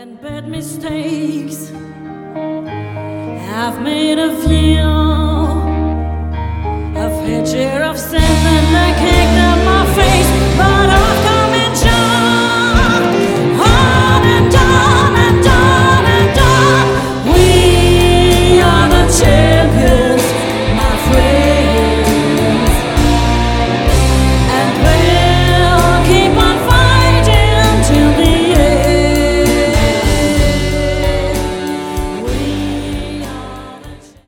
and bad mistakes I've made of you. I've had share of sadness.